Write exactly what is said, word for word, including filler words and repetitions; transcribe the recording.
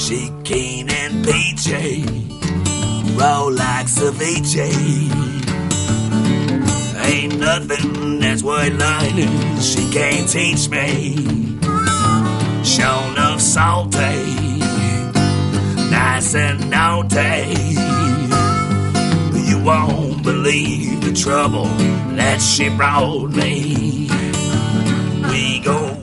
She keen and peachy, roll like ceviche. Ain't nothing that's worth learning she can't teach me. Shown up salty, nice and naughty. You won't believe the trouble that she brought me. We go